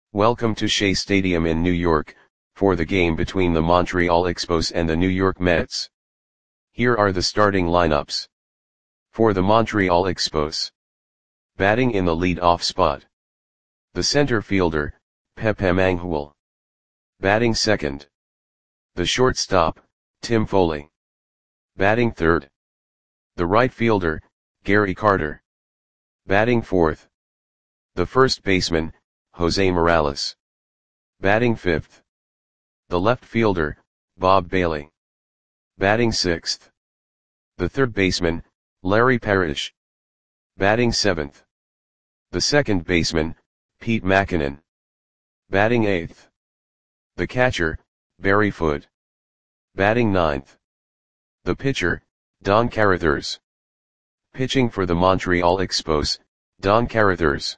Welcome to Shea Stadium in New York, for the game between the Montreal Expos and the New York Mets. Here are the starting lineups. For the Montreal Expos. Batting in the lead-off spot. The center fielder, Pepe Mangual. Batting second. The shortstop, Tim Foley. Batting third. The right fielder, Gary Carter. Batting fourth. The first baseman, Jose Morales. Batting fifth. The left fielder, Bob Bailey. Batting sixth. The third baseman, Larry Parrish. Batting seventh. The second baseman, Pete Mackinnon. Batting eighth. The catcher, Barry Foote. Batting ninth. The pitcher, Don Carruthers. Pitching for the Montreal Expos, Don Carruthers.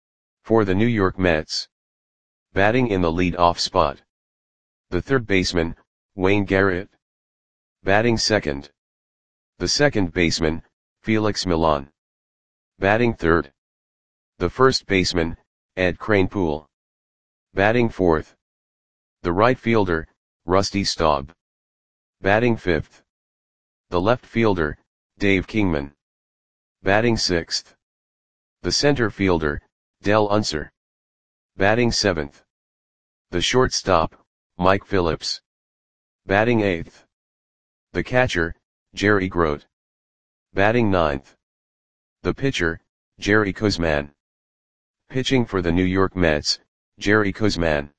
For the New York Mets. Batting in the lead-off spot. The third baseman, Wayne Garrett. Batting second. The second baseman, Felix Millan. Batting third. The first baseman, Ed Kranepool. Batting fourth. The right fielder, Rusty Staub. Batting fifth. The left fielder, Dave Kingman. Batting sixth. The center fielder, Del Unser. Batting seventh. The shortstop, Mike Phillips. Batting eighth. The catcher, Jerry Grote. Batting ninth. The pitcher, Jerry Koosman. Pitching for the New York Mets, Jerry Koosman.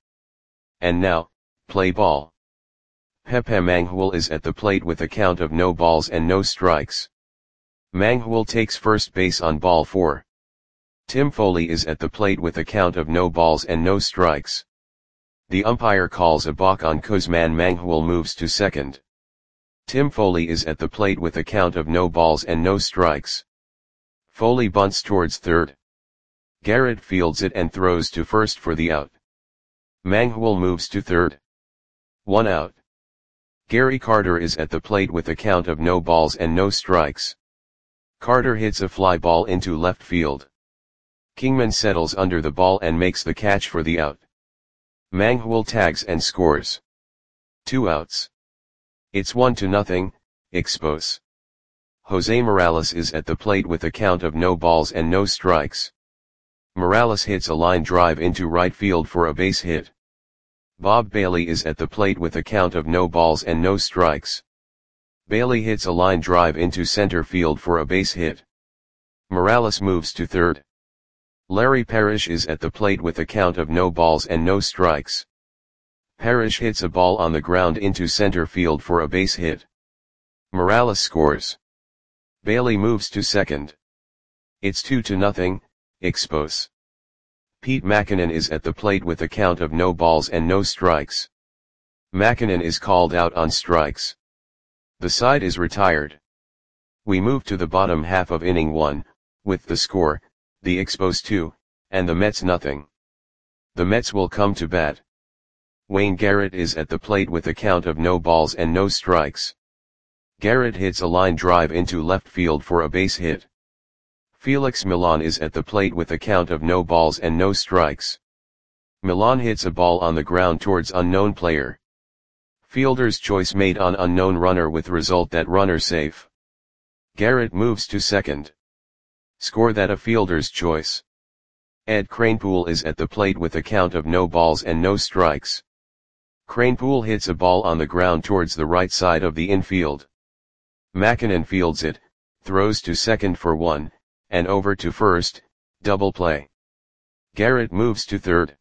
And now, play ball. Pepe Mangual is at the plate with a count of no balls and no strikes. Mangual takes first base on ball 4. Tim Foley is at the plate with a count of no balls and no strikes. The umpire calls a balk on Koosman. Mangual moves to second. Tim Foley is at the plate with a count of no balls and no strikes. Foley bunts towards third. Garrett fields it and throws to first for the out. Mangual moves to third. 1 out. Gary Carter is at the plate with a count of no balls and no strikes. Carter hits a fly ball into left field. Kingman settles under the ball and makes the catch for the out. Mangual tags and scores. 2 outs. It's 1-0, Expos. Jose Morales is at the plate with a count of no balls and no strikes. Morales hits a line drive into right field for a base hit. Bob Bailey is at the plate with a count of no balls and no strikes. Bailey hits a line drive into center field for a base hit. Morales moves to third. Larry Parrish is at the plate with a count of no balls and no strikes. Parrish hits a ball on the ground into center field for a base hit. Morales scores. Bailey moves to second. It's 2-0, Expos. Pete Mackinnon is at the plate with a count of no balls and no strikes. Mackinnon is called out on strikes. The side is retired. We move to the bottom half of inning 1, with the score, the Expos 2, and the Mets nothing. The Mets will come to bat. Wayne Garrett is at the plate with a count of no balls and no strikes. Garrett hits a line drive into left field for a base hit. Felix Millan is at the plate with a count of no balls and no strikes. Millan hits a ball on the ground towards unknown player. Fielder's choice made on unknown runner with result that runner safe. Garrett moves to second. Score that a fielder's choice. Ed Kranepool is at the plate with a count of no balls and no strikes. Kranepool hits a ball on the ground towards the right side of the infield. Mackinnon fields it, throws to second for 1, and over to first, double play. Garrett moves to third.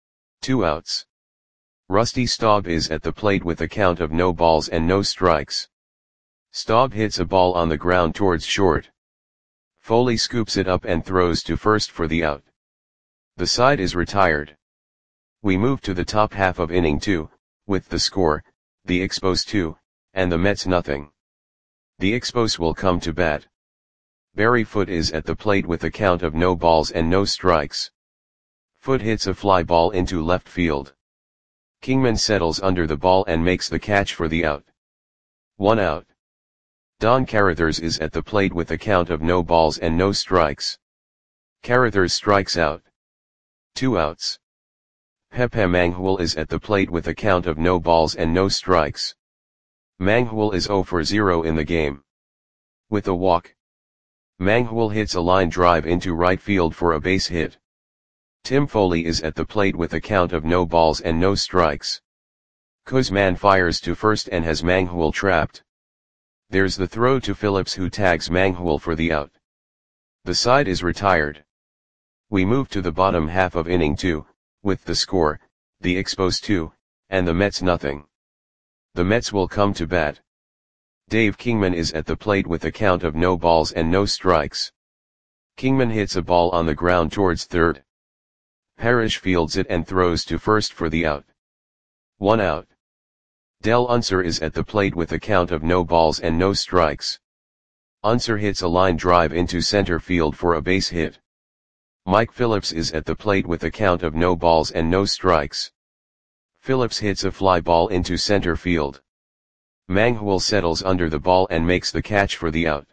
2 outs. Rusty Staub is at the plate with a count of no balls and no strikes. Staub hits a ball on the ground towards short. Foley scoops it up and throws to first for the out. The side is retired. We move to the top half of inning 2, with the score, the Expos 2, and the Mets nothing. The Expos will come to bat. Barry Foote is at the plate with a count of no balls and no strikes. Foote hits a fly ball into left field. Kingman settles under the ball and makes the catch for the out. 1 out. Don Carruthers is at the plate with a count of no balls and no strikes. Carruthers strikes out. 2 outs. Pepe Manghul is at the plate with a count of no balls and no strikes. Manghul is 0 for 0 in the game. With a walk, Manghul hits a line drive into right field for a base hit. Tim Foley is at the plate with a count of no balls and no strikes. Kuzman fires to first and has Manghul trapped. There's the throw to Phillips, who tags Manghul for the out. The side is retired. We move to the bottom half of inning 2, with the score, the Expos 2, and the Mets nothing. The Mets will come to bat. Dave Kingman is at the plate with a count of no balls and no strikes. Kingman hits a ball on the ground towards third. Parrish fields it and throws to first for the out. 1 out. Del Unser is at the plate with a count of no balls and no strikes. Unser hits a line drive into center field for a base hit. Mike Phillips is at the plate with a count of no balls and no strikes. Phillips hits a fly ball into center field. Manghul settles under the ball and makes the catch for the out.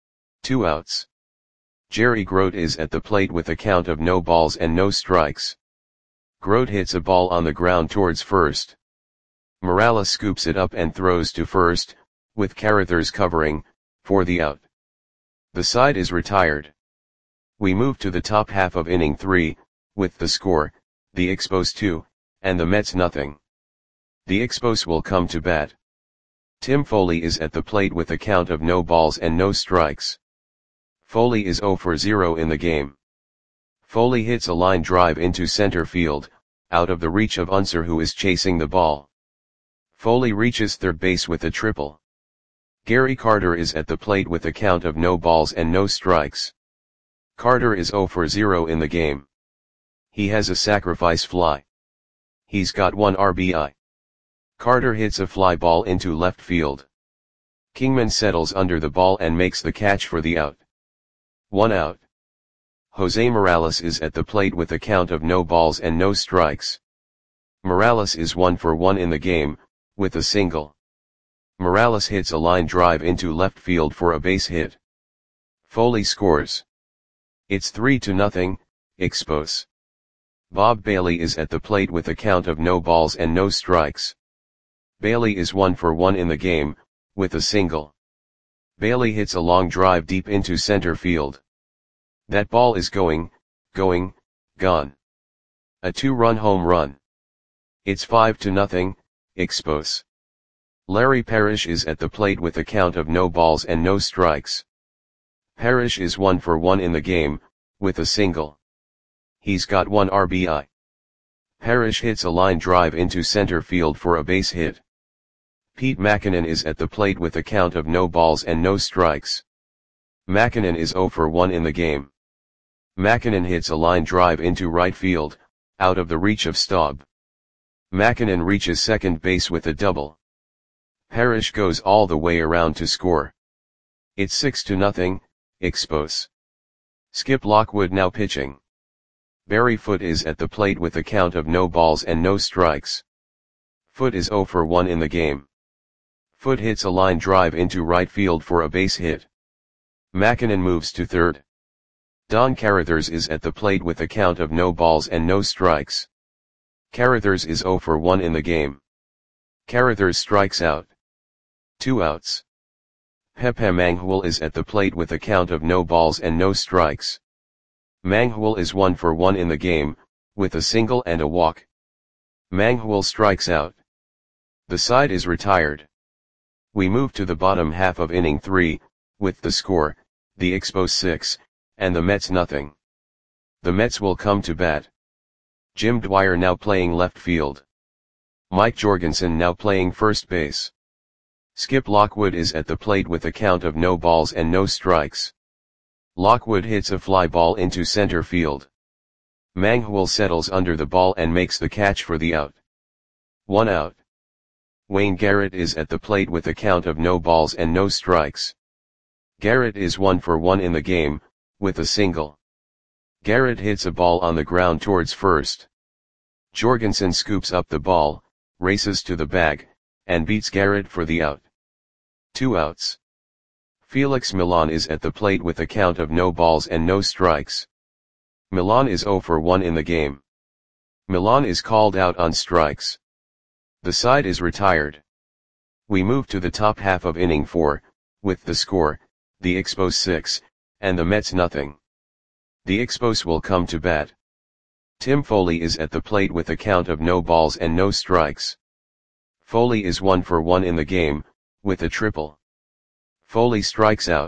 2 outs. Jerry Grote is at the plate with a count of no balls and no strikes. Grote hits a ball on the ground towards first. Morales scoops it up and throws to first, with Carruthers covering, for the out. The side is retired. We move to the top half of inning 3, with the score, the Expos 2, and the Mets nothing. The Expos will come to bat. Tim Foley is at the plate with a count of no balls and no strikes. Foley is 0 for 0 in the game. Foley hits a line drive into center field, out of the reach of Unser, who is chasing the ball. Foley reaches third base with a triple. Gary Carter is at the plate with a count of no balls and no strikes. Carter is 0 for 0 in the game. He has a sacrifice fly. He's got 1 RBI. Carter hits a fly ball into left field. Kingman settles under the ball and makes the catch for the out. 1 out. Jose Morales is at the plate with a count of no balls and no strikes. Morales is 1 for 1 in the game, with a single. Morales hits a line drive into left field for a base hit. Foley scores. It's 3-0, Expos. Bob Bailey is at the plate with a count of no balls and no strikes. Bailey is 1 for 1 in the game, with a single. Bailey hits a long drive deep into center field. That ball is gone. A 2-run home run. It's 5-0, Expos. Larry Parrish is at the plate with a count of no balls and no strikes. Parrish is 1 for 1 in the game, with a single. He's got 1 RBI. Parrish hits a line drive into center field for a base hit. Pete Mackinnon is at the plate with a count of no balls and no strikes. Mackinnon is 0 for 1 in the game. Mackinnon hits a line drive into right field, out of the reach of Staub. Mackinnon reaches second base with a double. Parrish goes all the way around to score. It's 6-0, Expos. Skip Lockwood now pitching. Barry Foote is at the plate with a count of no balls and no strikes. Foote is 0 for 1 in the game. Foote hits a line drive into right field for a base hit. Mackinnon moves to third. Don Carruthers is at the plate with a count of no balls and no strikes. Carruthers is 0 for 1 in the game. Carruthers strikes out. 2 outs. Pepe Manghul is at the plate with a count of no balls and no strikes. Manghul is 1 for 1 in the game, with a single and a walk. Manghul strikes out. The side is retired. We move to the bottom half of inning 3, with the score, the Expos 6, and the Mets nothing. The Mets will come to bat. Jim Dwyer now playing left field. Mike Jorgensen now playing first base. Skip Lockwood is at the plate with a count of no balls and no strikes. Lockwood hits a fly ball into center field. Manghul settles under the ball and makes the catch for the out. 1 out. Wayne Garrett is at the plate with a count of no balls and no strikes. Garrett is 1 for 1 in the game, with a single. Garrett hits a ball on the ground towards first. Jorgensen scoops up the ball, races to the bag, and beats Garrett for the out. 2 outs. Felix Millan is at the plate with a count of no balls and no strikes. Millan is 0 for 1 in the game. Milan is called out on strikes. The side is retired. We move to the top half of inning 4, with the score, the Expos 6, and the Mets nothing. The Expos will come to bat. Tim Foley is at the plate with a count of no balls and no strikes. Foley is 1 for 1 in the game, with a triple. Foley strikes out.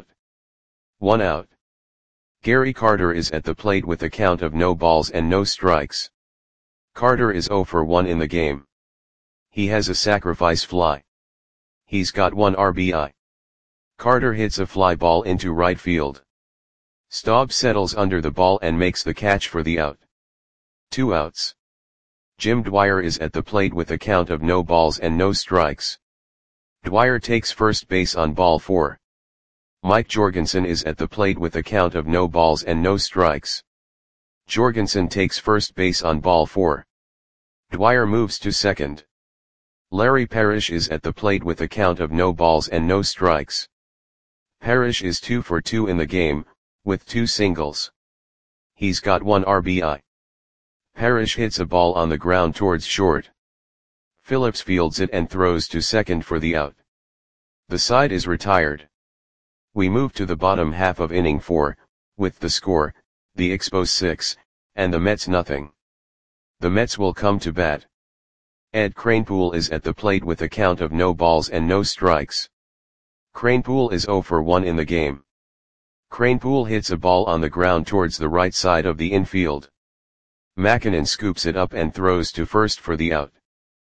1 out. Gary Carter is at the plate with a count of no balls and no strikes. Carter is 0 for 1 in the game. He has a sacrifice fly. He's got 1 RBI. Carter hits a fly ball into right field. Staub settles under the ball and makes the catch for the out. 2 outs. Jim Dwyer is at the plate with a count of no balls and no strikes. Dwyer takes first base on ball 4. Mike Jorgensen is at the plate with a count of no balls and no strikes. Jorgensen takes first base on ball 4. Dwyer moves to second. Larry Parrish is at the plate with a count of no balls and no strikes. Parrish is 2 for 2 in the game, with 2 singles. He's got 1 RBI. Parrish hits a ball on the ground towards short. Phillips fields it and throws to second for the out. The side is retired. We move to the bottom half of inning 4, with the score, the Expos 6, and the Mets nothing. The Mets will come to bat. Ed Kranepool is at the plate with a count of no balls and no strikes. Kranepool is 0 for 1 in the game. Kranepool hits a ball on the ground towards the right side of the infield. Makinen scoops it up and throws to first for the out.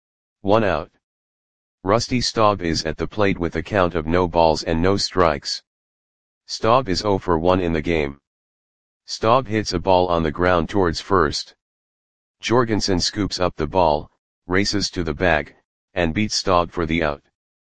1 out. Rusty Staub is at the plate with a count of no balls and no strikes. Staub is 0 for 1 in the game. Staub hits a ball on the ground towards first. Jorgensen scoops up the ball, races to the bag, and beats Staub for the out.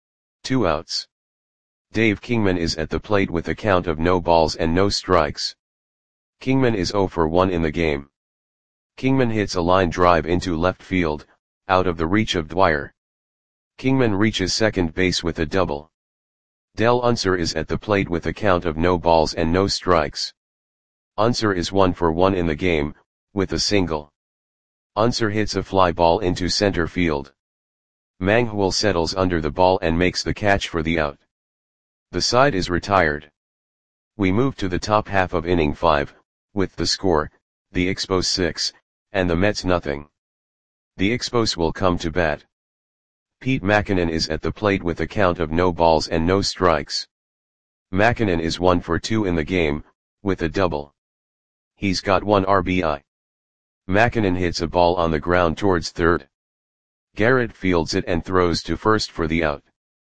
2 outs. Dave Kingman is at the plate with a count of no balls and no strikes. Kingman is 0 for 1 in the game. Kingman hits a line drive into left field, out of the reach of Dwyer. Kingman reaches second base with a double. Del Unser is at the plate with a count of no balls and no strikes. Unser is 1 for 1 in the game, with a single. Unser hits a fly ball into center field. Manghwal settles under the ball and makes the catch for the out. The side is retired. We move to the top half of inning 5, with the score, the Expos 6, and the Mets nothing. The Expos will come to bat. Pete Makinen is at the plate with a count of no balls and no strikes. Makinen is 1 for 2 in the game, with a double. He's got 1 RBI. Makinen hits a ball on the ground towards third. Garrett fields it and throws to first for the out.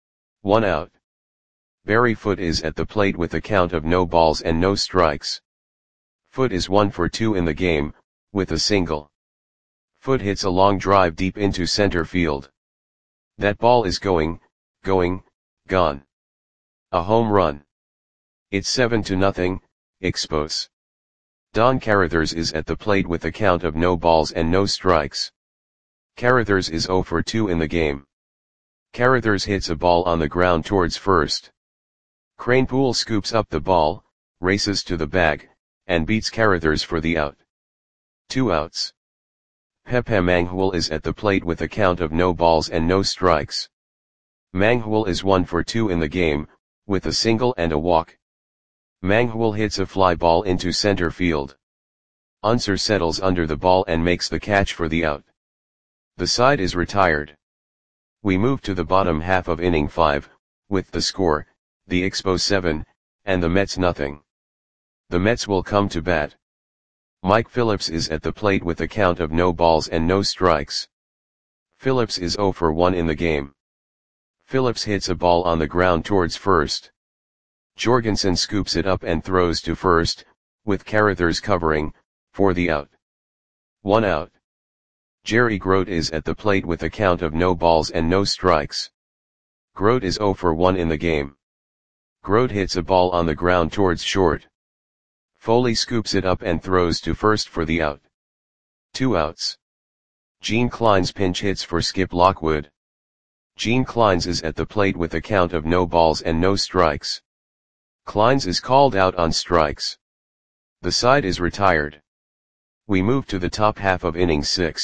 1 out. Barry Foote is at the plate with a count of no balls and no strikes. Foote is 1 for 2 in the game, with a single. Foote hits a long drive deep into center field. That ball is gone. A home run. It's 7-0, Expos. Don Carruthers is at the plate with a count of no balls and no strikes. Carruthers is 0 for 2 in the game. Carruthers hits a ball on the ground towards first. Kranepool scoops up the ball, races to the bag, and beats Carruthers for the out. 2 outs. Pepe Manghwal is at the plate with a count of no balls and no strikes. Manghwal is 1 for 2 in the game, with a single and a walk. Manghwal hits a fly ball into center field. Unser settles under the ball and makes the catch for the out. The side is retired. We move to the bottom half of inning 5, with the score, the Expos 7, and the Mets nothing. The Mets will come to bat. Mike Phillips is at the plate with a count of no balls and no strikes. Phillips is 0 for 1 in the game. Phillips hits a ball on the ground towards first. Jorgensen scoops it up and throws to first, with Carruthers covering, for the out. 1 out. Jerry Grote is at the plate with a count of no balls and no strikes. Grote is 0 for 1 in the game. Grote hits a ball on the ground towards short. Foley scoops it up and throws to first for the out. 2 outs. Gene Clines pinch hits for Skip Lockwood. Gene Clines is at the plate with a count of no balls and no strikes. Clines is called out on strikes. The side is retired. We move to the top half of inning 6,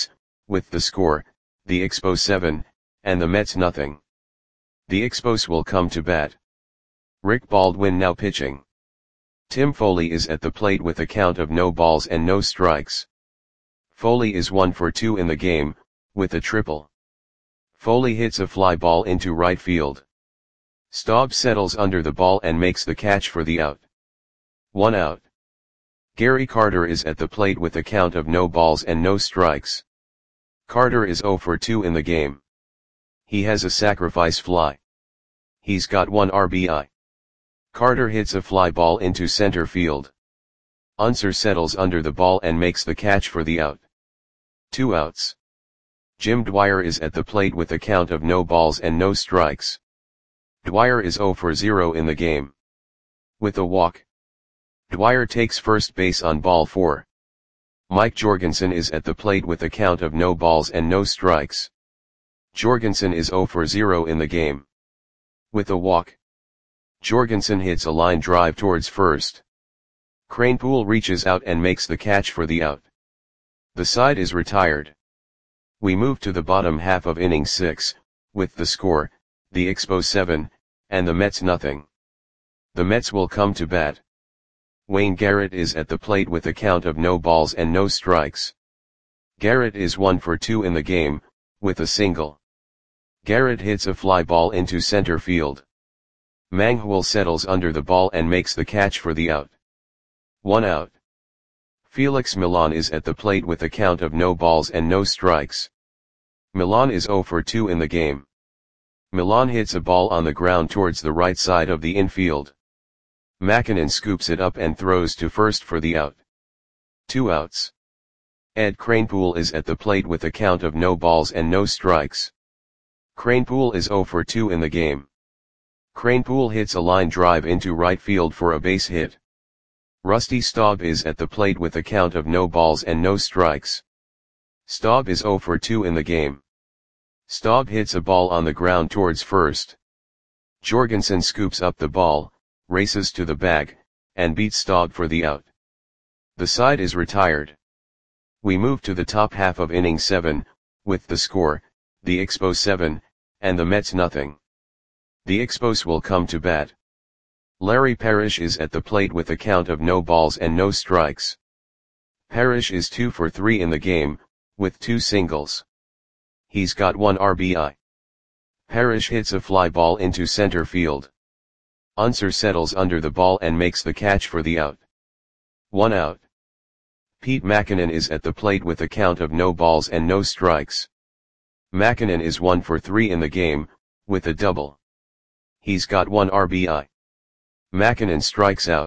with the score, the Expos 7, and the Mets nothing. The Expos will come to bat. Rick Baldwin now pitching. Tim Foley is at the plate with a count of no balls and no strikes. Foley is 1 for 2 in the game, with a triple. Foley hits a fly ball into right field. Staub settles under the ball and makes the catch for the out. 1 out. Gary Carter is at the plate with a count of no balls and no strikes. Carter is 0 for 2 in the game. He has a sacrifice fly. He's got 1 RBI. Carter hits a fly ball into center field. Unser settles under the ball and makes the catch for the out. 2 outs. Jim Dwyer is at the plate with a count of no balls and no strikes. Dwyer is 0 for 0 in the game. With a walk. Dwyer takes first base on ball 4. Mike Jorgensen is at the plate with a count of no balls and no strikes. Jorgensen is 0 for 0 in the game. With a walk. Jorgensen hits a line drive towards first. Kranepool reaches out and makes the catch for the out. The side is retired. We move to the bottom half of inning 6, with the score, the Expos 7, and the Mets nothing. The Mets will come to bat. Wayne Garrett is at the plate with a count of no balls and no strikes. Garrett is 1 for 2 in the game, with a single. Garrett hits a fly ball into center field. Manghwal settles under the ball and makes the catch for the out. 1 out. Felix Millan is at the plate with a count of no balls and no strikes. Millan is 0 for 2 in the game. Millan hits a ball on the ground towards the right side of the infield. Makinen scoops it up and throws to first for the out. 2 outs. Ed Kranepool is at the plate with a count of no balls and no strikes. Kranepool is 0 for 2 in the game. Kranepool hits a line drive into right field for a base hit. Rusty Staub is at the plate with a count of no balls and no strikes. Staub is 0 for 2 in the game. Staub hits a ball on the ground towards first. Jorgensen scoops up the ball, races to the bag, and beats Staub for the out. The side is retired. We move to the top half of inning 7, with the score, the Expos 7, and the Mets nothing. The Expos will come to bat. Larry Parrish is at the plate with a count of no balls and no strikes. Parrish is 2 for 3 in the game, with 2 singles. He's got 1 RBI. Parrish hits a fly ball into center field. Unser settles under the ball and makes the catch for the out. 1 out. Pete Makinen is at the plate with a count of no balls and no strikes. Makinen is 1 for 3 in the game, with a double. He's got 1 RBI. Makinen strikes out.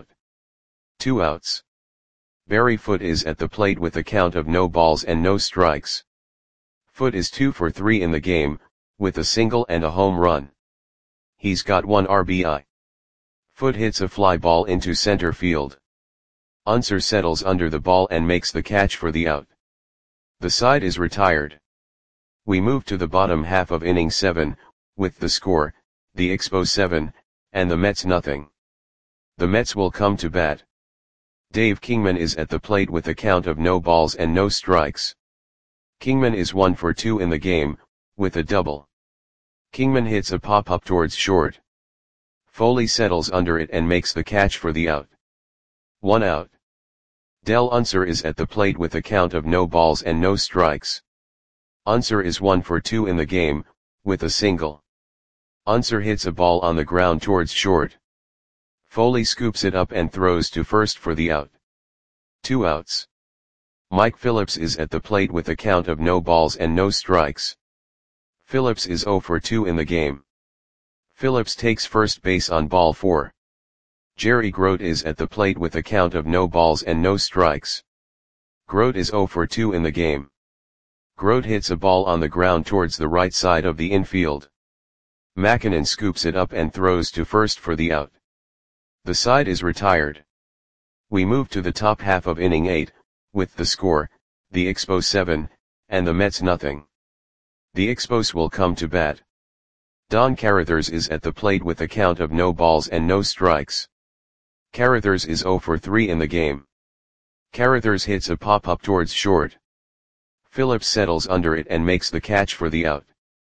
2 outs. Barry Foote is at the plate with a count of no balls and no strikes. Foote is 2 for 3 in the game, with a single and a home run. He's got 1 RBI. Foote hits a fly ball into center field. Unser settles under the ball and makes the catch for the out. The side is retired. We move to the bottom half of inning 7, with the score, the Expos 7, and the Mets nothing. The Mets will come to bat. Dave Kingman is at the plate with a count of no balls and no strikes. Kingman is 1 for 2 in the game, with a double. Kingman hits a pop-up towards short. Foley settles under it and makes the catch for the out. 1 out. Del Unser is at the plate with a count of no balls and no strikes. Unser is 1 for 2 in the game, with a single. Unser hits a ball on the ground towards short. Foley scoops it up and throws to first for the out. 2 outs. Mike Phillips is at the plate with a count of no balls and no strikes. Phillips is 0 for 2 in the game. Phillips takes first base on ball 4. Jerry Grote is at the plate with a count of no balls and no strikes. Grote is 0 for 2 in the game. Grote hits a ball on the ground towards the right side of the infield. Makinen scoops it up and throws to first for the out. The side is retired. We move to the top half of inning 8, with the score, the Expos 7, and the Mets nothing. The Expos will come to bat. Don Carruthers is at the plate with a count of no balls and no strikes. Carruthers is 0 for 3 in the game. Carruthers hits a pop-up towards short. Phillips settles under it and makes the catch for the out.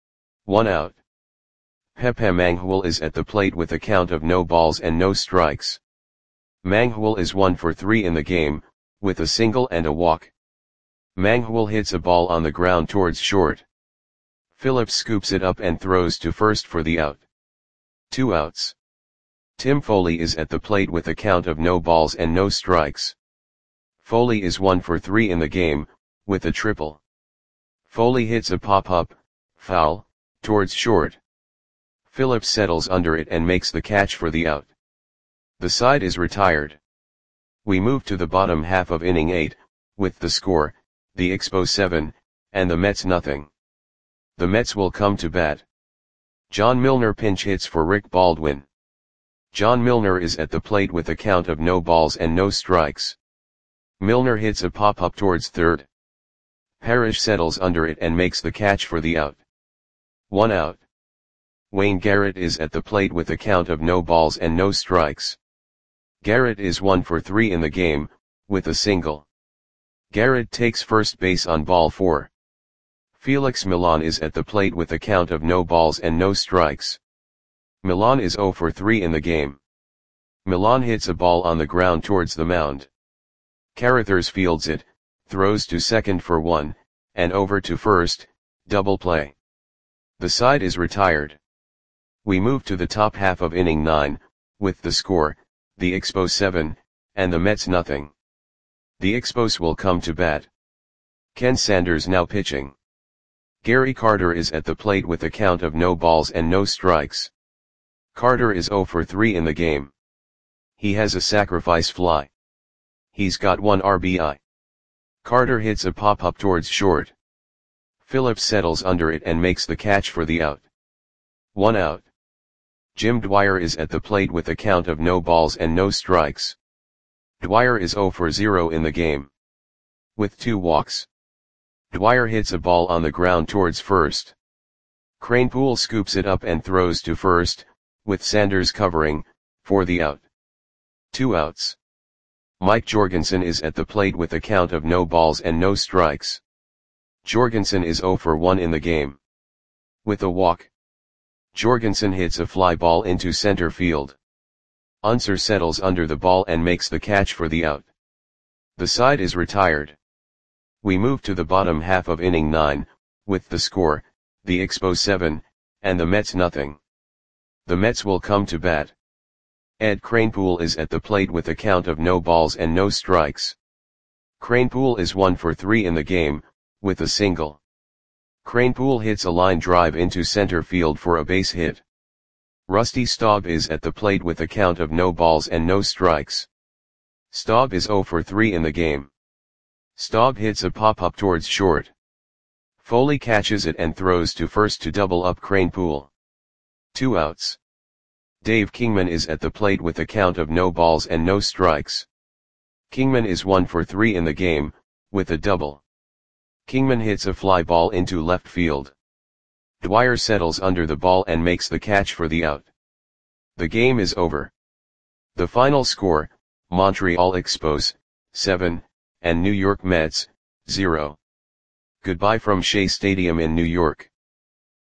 1 out. Pepe Manghul is at the plate with a count of no balls and no strikes. Manghul is 1 for 3 in the game, with a single and a walk. Manghul hits a ball on the ground towards short. Phillips scoops it up and throws to first for the out. 2 outs. Tim Foley is at the plate with a count of no balls and no strikes. Foley is 1 for 3 in the game, with a triple. Foley hits a pop-up, foul, towards short. Phillips settles under it and makes the catch for the out. The side is retired. We move to the bottom half of inning 8, with the score, the Expos 7, and the Mets nothing. The Mets will come to bat. John Milner pinch hits for Rick Baldwin. John Milner is at the plate with a count of no balls and no strikes. Milner hits a pop-up towards third. Parrish settles under it and makes the catch for the out. 1 out. Wayne Garrett is at the plate with a count of no balls and no strikes. Garrett is 1 for 3 in the game, with a single. Garrett takes first base on ball 4. Felix Millan is at the plate with a count of no balls and no strikes. Millan is 0 for 3 in the game. Millan hits a ball on the ground towards the mound. Carruthers fields it, throws to second for 1, and over to first, double play. The side is retired. We move to the top half of inning 9, with the score, the Expos 7, and the Mets nothing. The Expos will come to bat. Ken Sanders now pitching. Gary Carter is at the plate with a count of no balls and no strikes. Carter is 0 for 3 in the game. He has a sacrifice fly. He's got 1 RBI. Carter hits a pop-up towards short. Phillips settles under it and makes the catch for the out. 1 out. Jim Dwyer is at the plate with a count of no balls and no strikes. Dwyer is 0 for 0 in the game. With 2 walks. Dwyer hits a ball on the ground towards first. Kranepool scoops it up and throws to first, with Sanders covering, for the out. 2 outs. Mike Jorgensen is at the plate with a count of no balls and no strikes. Jorgensen is 0 for 1 in the game. With a walk. Jorgensen hits a fly ball into center field. Unser settles under the ball and makes the catch for the out. The side is retired. We move to the bottom half of inning 9, with the score, the Expos 7, and the Mets nothing. The Mets will come to bat. Ed Kranepool is at the plate with a count of no balls and no strikes. Kranepool is 1 for 3 in the game, with a single. Kranepool hits a line drive into center field for a base hit. Rusty Staub is at the plate with a count of no balls and no strikes. Staub is 0 for 3 in the game. Staub hits a pop-up towards short. Foley catches it and throws to first to double up Kranepool. 2 outs. Dave Kingman is at the plate with a count of no balls and no strikes. Kingman is 1 for 3 in the game, with a double. Kingman hits a fly ball into left field. Dwyer settles under the ball and makes the catch for the out. The game is over. The final score, Montreal Expos, 7, and New York Mets, 0. Goodbye from Shea Stadium in New York.